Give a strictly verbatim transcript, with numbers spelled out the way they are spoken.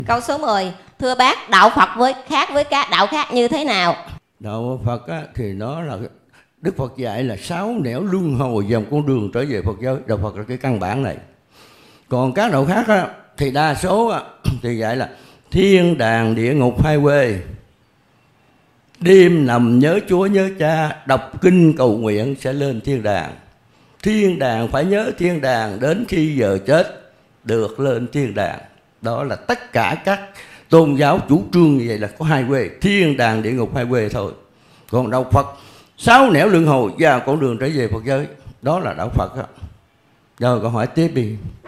Câu số mười, thưa bác, đạo Phật với khác với các đạo khác như thế nào? Đạo Phật á, thì nó là Đức Phật dạy là sáu nẻo luân hồi dòng con đường trở về Phật giới. Đạo Phật là cái căn bản này. Còn các đạo khác á, thì đa số á, thì dạy là thiên đàng địa ngục hai quê, đêm nằm nhớ Chúa nhớ Cha, đọc kinh cầu nguyện sẽ lên thiên đàng. Thiên đàng phải nhớ thiên đàng đến khi giờ chết được lên thiên đàng. Đó là tất cả các tôn giáo chủ trương như vậy là có hai quê, thiên đàng địa ngục hai quê thôi. Còn đạo Phật sáu nẻo luân hồi và con đường trở về Phật giới, đó là đạo Phật đó. Rồi câu hỏi tiếp đi.